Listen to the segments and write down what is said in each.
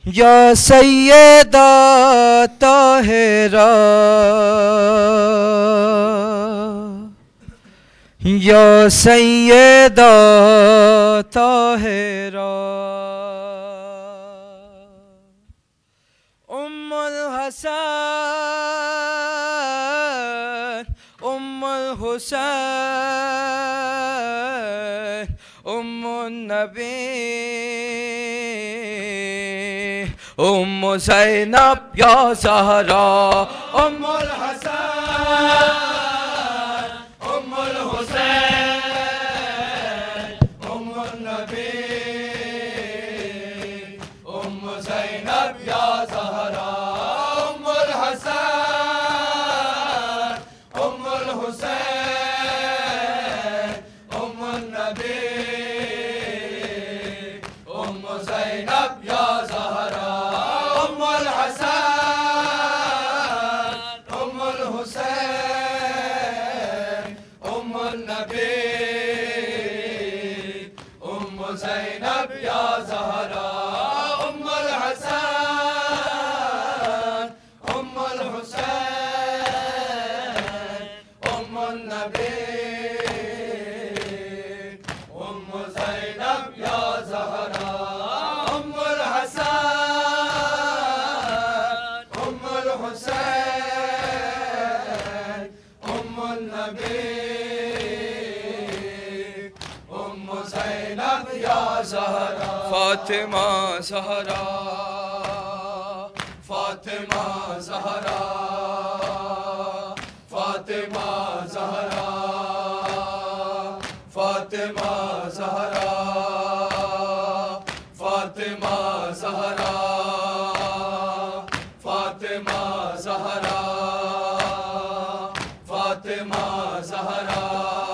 یا سیدہ طاہرہ یا سیدہ طاہرہ ام الحسن ام الحسین ام النبی ام زینب یا زہرا ام الحسن ام الحسین ام النبی ام زینب یا زہرا ام الحسن ام الحسین ام النبی ام زینب یا زہرا زینب یا زہرا ام الحسن ام الحسین ام النبی ام زینب یا زہرا ام الحسن ام الحسین ام النبی زینب یا زہرا فاطمہ زہرا فاطمہ زہرا فاطمہ زہرا فاطمہ زہرا فاطمہ زہرا فاطمہ زہرا فاطمہ زہرا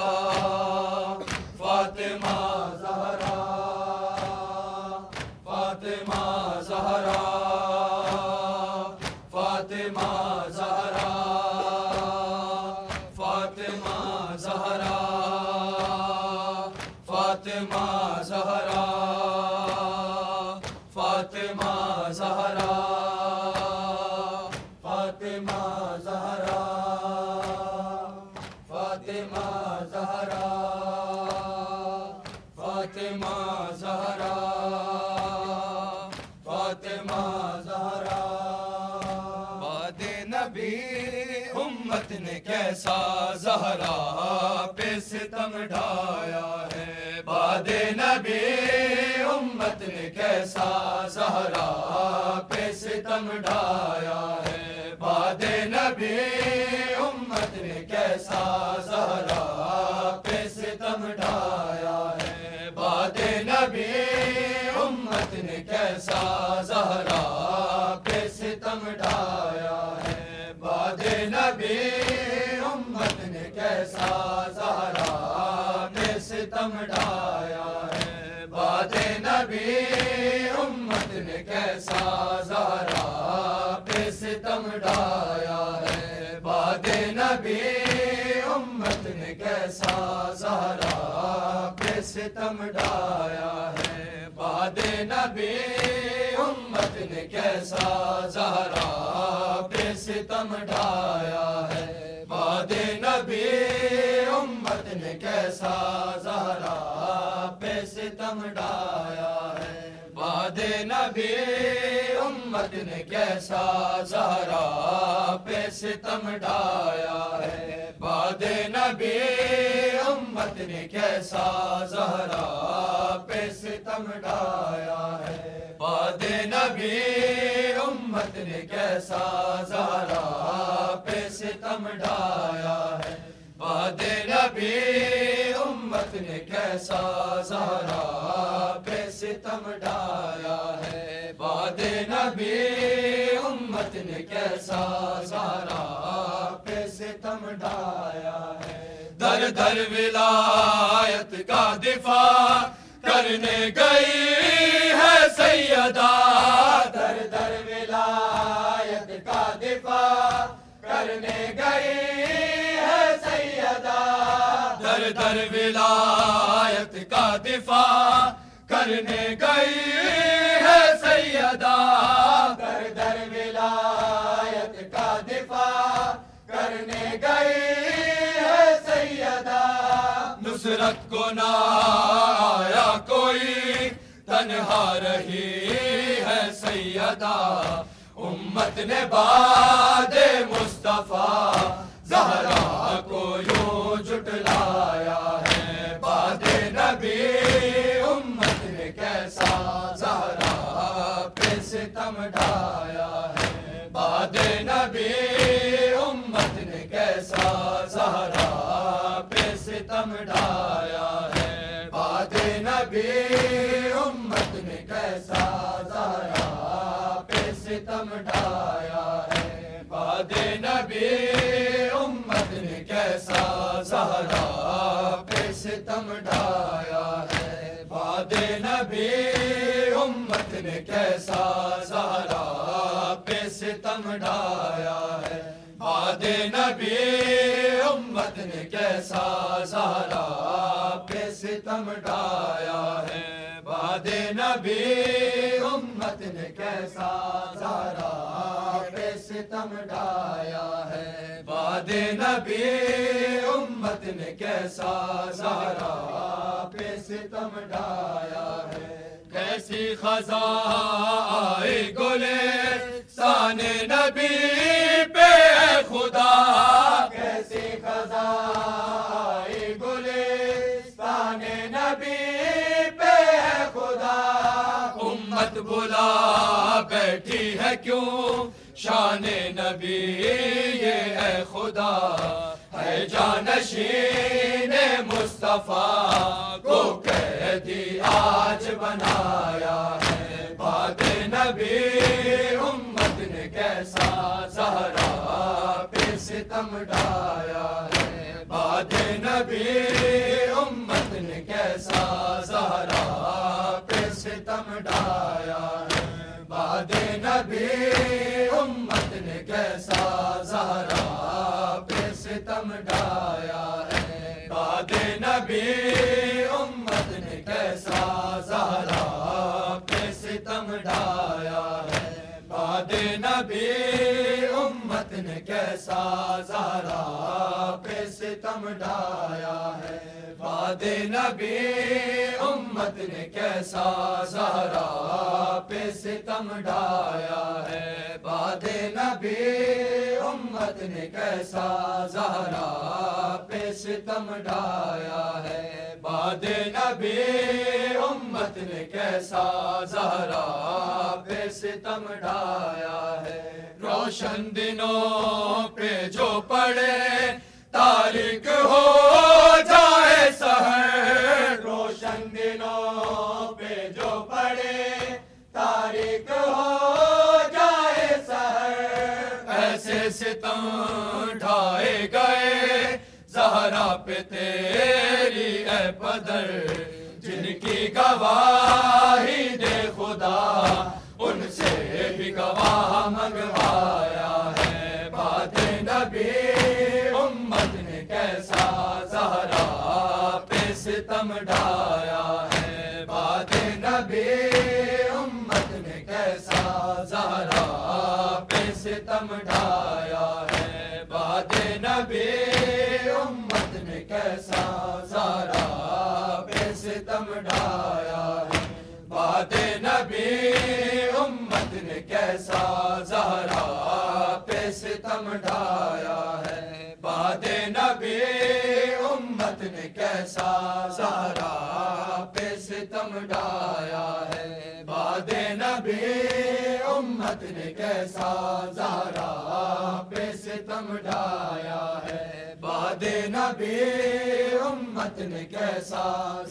فاطمہ زہرا فاطمہ زہرا فاطمہ زہرا فاطمہ زہرا فاطمہ زہرا فاطمہ زہرا فاطمہ زہرا فاطمہ زہرا فاطمہ زہرا فاطمہ زہرا بعد نبی امت نے کیسا زہرا پہ ستم ڈھایا ہے بعد نبی امت نے کیسا زہرا پہ ستم ڈھایا ہے بعد نبی امت نے کیسا زہرا پہ ستم ڈھایا ہے بعد نبی امت نے کیسا زہرا پہ ستم ڈھایا ہے بعد نبی امت نے کیسا زہرا پہ ستم ڈھایا ہے بعد نبی امت نے کیسا زہرا پہ ستم ڈھایا ہے بعد نبی امت نے کیسا زہرا پہ ستم ڈھایا ہے بعد نبی امت نے کیسا زہرا پہ ستم ڈھایا ہے بعد نبی امت نے کیسا زہرا پہ ستم ڈھایا ہے بعد نبی امت نے کیسا زہرا پہ ستم ڈھایا ہے بعد نبی امت نے کیسا زہرا پہ ستم ڈھایا ہے بعد نبی امت نے کیسا زہرا پہ ستم ڈھایا ہے بعد نبی امت نے کیسا زہرا پہ ستم ڈھایا ہے بعد نبی امت نے کیسا زہرا پہ ستم ڈھایا ہے در در ولایت کا دفاع کرنے گئی ہے سیدہ در در ولایت کا دفاع کرنے گئی ہے سیدہ در در ولایت کا دفاع کرنے گئی ہے سیدہ امت کو نہ آیا کوئی، تنہا رہی ہے سیدہ امت نے بعد مصطفیٰ زہرا کو یوں جھٹلایا ہے۔ بعد نبی امت نے کیسا زہرا پہ ستم ڈھایا ہے۔ بعد نبی امت نے کیسا زہرا پہ ستم ڈھایا ہے۔ بعد نبی امت نے کیسا زہرا پہ ستم ڈھایا ہے۔ بعد نبی امت نے کیسا زہرا پہ ستم ڈھایا ہے۔ بعد نبی امت نے کیسا زہرا پہ ستم ڈھایا ہے۔ بعد نبی امت نے کیسا زہرا پہ ستم ڈھایا ہے۔ بعد نبی امت نے کیسا زہرا پہ ستم ڈھایا ہے۔ بعد نبی امت نے کیسا زہرا پہ ستم ڈھایا ہے۔ کیسی خزاں آئی گلستان نبی پہ خدا، کیسی خزاں آئی گلستان نبی پہ خدا۔ امت بلا بیٹھی ہے کیوں شان نبی یہ اے خدا، ہے جانشین مصطفیٰ کو قیدی آج بنایا ہے۔ بعد نبی امت نے کیسا زہرا پہ ستم ڈھایا ہے۔ بعد نبی امت نے کیسا زہرا پہ ستم ڈھایا ہے۔ بعد نبی امت نے کیسا زہرا پہ ستم ڈھایا ہے۔ بعد نبی امت نے کیسا زہرا پہ ستم ڈھایا ہے۔ بعد نبی امت نے کیسا زہرا پہ ستم ڈھایا ہے۔ بعد نبی امت نے کیسا زہرا پہ ستم ڈھایا ہے۔ بعد نبی امت نے کیسا زہرا پہ ستم ڈھایا ہے۔ بعد نبی امت نے کیسا زہرا پہ ستم ڈھایا ہے۔ روشن دنوں پہ جو پڑے تاریک ہو جائے سحر، روشن دنوں پہ جو پڑے تاریک ہو جائے سحر، ایسے ستم ڈھائے گئے زہرا پہ تیری اے پدر، جن کی گواہی دے خدا ان سے بھی گواہ منگوایا ہے۔ بعد نبی امت نے کیسا زہرا پہ ستم ڈھایا ہے۔ بعد نبی امت نے کیسا زہرا پہ ستم ڈھایا ہے۔ بعد نبی امت نے کیسا زہرا پہ ستم ڈھایا ہے۔ بعد نبی امت نے کیسا زہرا پہ ستم ڈھایا ہے۔ بعد نبی امت نے کیسا زہرا پہ ستم ڈھایا ہے۔ بعد نبی امت نے کیسا زہرا پہ ستم ڈھایا ہے۔ بعد نبی امت نے کیسا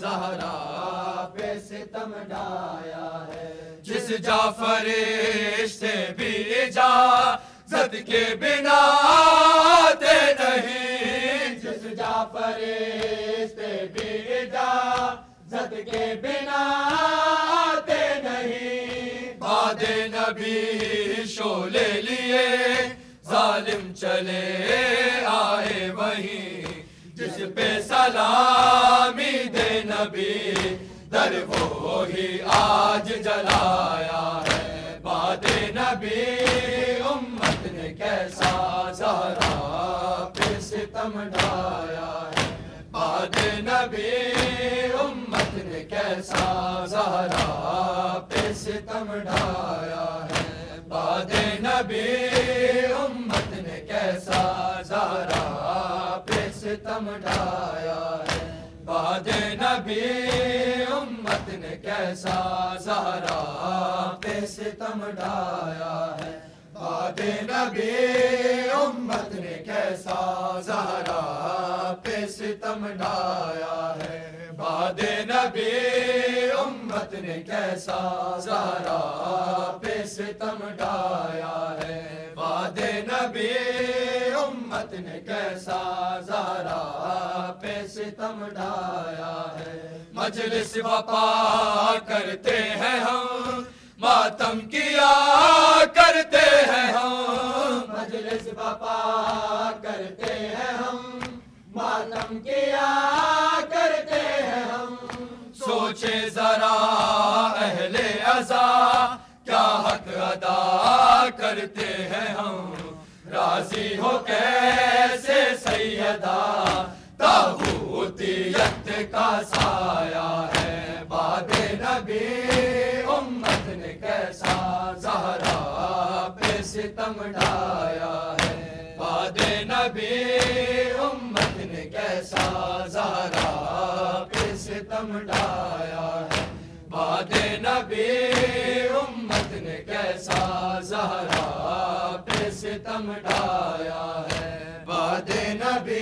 زہرا پہ ستم ڈھایا ہے۔ جس جا فرشتے بھی اجازت کے بنا آتے نہیں، جس جا فرشتے بھی اجازت کے بنا آتے نہیں، بعد نبی شعلے لیے ظالم چلے آئے وہیں، جس پہ سلامی دے نبی در وہی آج جلایا ہے۔ بعد نبی امت نے کیسا زہرا پہ ستم ڈھایا ہے۔ بعد نبی نبی امت نے کیسا زہرا پہ ستم ڈھایا ہے، بعد نبی امت نے کیسا زہرا پہ ستم ڈھایا ہے، بعد نبی امت نے کیسا زہرا پہ ستم ڈھایا ہے، بعد نبی امت نے کیسا زہرا پہ ستم ڈھایا ہے، بعد نبی امت نے کیسا زہرا پہ ستم ڈھایا ہے، بعد نبی امت نے کیسا زہرا پہ ستم ڈھایا ہے، مجلس وفا کرتے ہیں ہم، ماتم کیا کرتے ہیں ہم، مجلس وفا کرتے ہیں ہم، ماتم کیا کرتے ہیں ہم، سوچے ذرا اہل عزا کیا حق ادا کرتے ہیں ہم، راضی ہو کیسے سیدہ طاغوتیت کا سایہ ہے، بعد نبی امت نے کیسا زہرا پہ ستم ڈھایا ہے، بعد نبی امت نے کیسا زہرا پہ ستم ڈھایا ہے، بعد نبی امت نے کیسا زہرا پہ ستم ڈھایا ہے، بعد نبی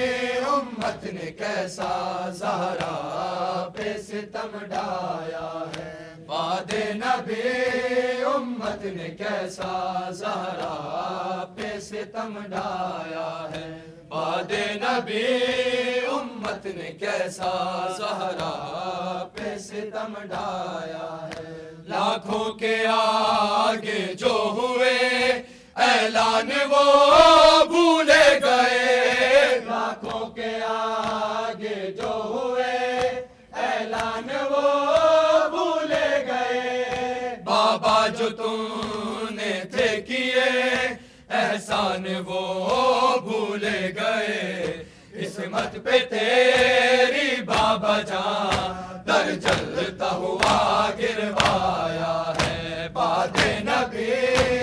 امت نے کیسا زہرا پہ ستم ڈھایا ہے، بعد نبی امت نے کیسا زہرا پہ ستم ڈھایا ہے، بعد نبی امت نے کیسا زہرا پہ ستم ڈھایا ہے، لاکھوں کے آگے جو ہوئے اعلان وہ بھولے گئے، لاکھوں کے آگے جو ہوئے اعلان وہ بھولے گئے، بابا جو تم نے تھے کیے احسان وہ بھولے گئے، عصمت پہ تیری بابا جان در جلتا ہوا گروایا ہے، بعد نبی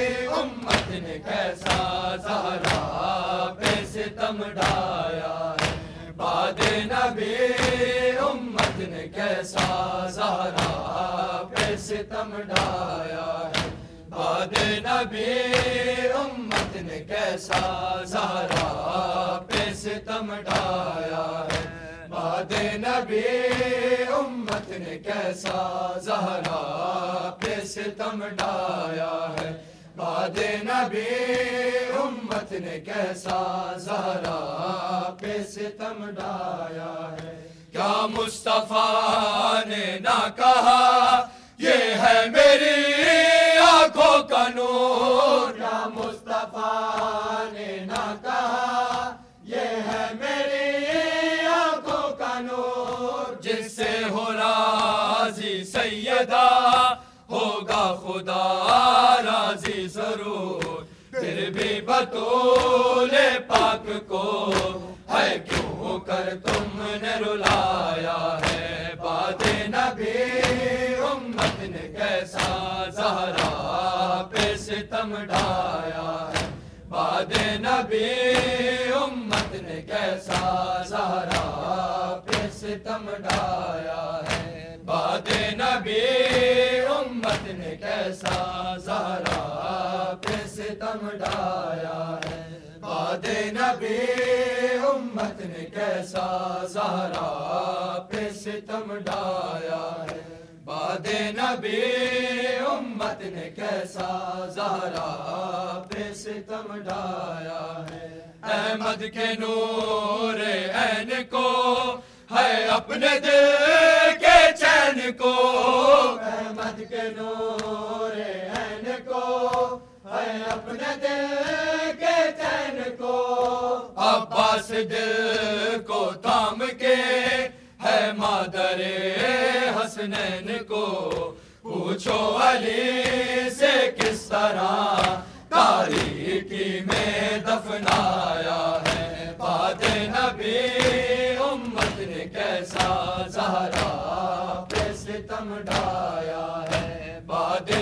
امت نے کیسا زہرا پہ ستم ڈھایا ہے، بعد نبی امت نے کیسا زہرا پہ ستم ڈھایا ہے، بعد نبی امت نے کیسا زہرا پہ ستم ڈھایا ہے، بعد نبی امت نے کیسا زہرا پہ ستم ڈھایا ہے، بعد نبی امت نے کیسا زہرا پہ ستم ڈھایا ہے، کیا مصطفیٰ نے نہ کہا یہ ہے میری آنکھوں کا نور، کیا مصطفیٰ نے نہ کہا یہ ہے میری آنکھوں کا نور، جس سے ہو راضی سیدہ ہوگا خدا راضی ضرور، پھر بھی بطول پاک کو ہے کیوں کر تم نے رلایا ہے، بعد نبی امت نے کیسا زہرا پہ ستم ڈھایا ہے، بعد نبی امت نے کیسا زہرا پہ ستم ڈھایا ہے، بعد نبی امت نے کیسا زہرا پہ ستم ڈھایا ہے، بعد نبی امت نے کیسا زہرا پہ ستم ڈھایا ہے، بعد نبی امت نے کیسا زہرا پہ ستم ڈھایا ہے، احمد کے نور عین کو ہے اپنے دل کے چین کو، احمد کے نور عین کو ہے اپنے دل کے چین کو، عباس دل کو تھام کے ہے مادر حسنین کو، پوچھو علی سے کس طرح تاریکی میں دفنایا ہے، بعد نبی امت نے کیسا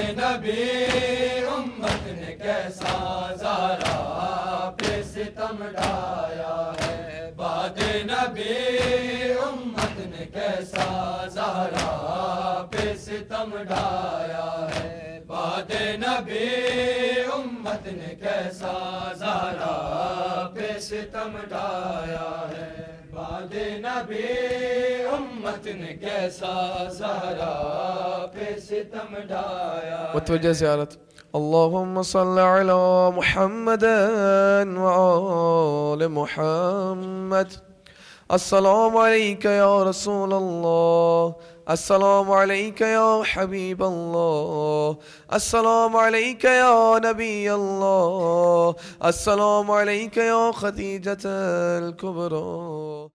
نبی امت نے کیسا زہرا پہ ستم ڈھایا ہے، بعد نبی امت نے کیسا زہرا پہ ستم ڈھایا ہے، بعد نبی امت نے کیسا زہرا پہ ستم ڈھایا ہے، بعد نبی امت نے کیسا زہرا پہ ستم ڈھایا ہے۔ متوجہ زیارت اللہم صل علی محمد وآل محمد۔ السلام علیکہ یا رسول اللہ، السلام علیکہ یا حبیب اللہ، السلام علیکہ یا نبی اللہ، السلام علیکہ یا خدیجۃ الکبریٰ۔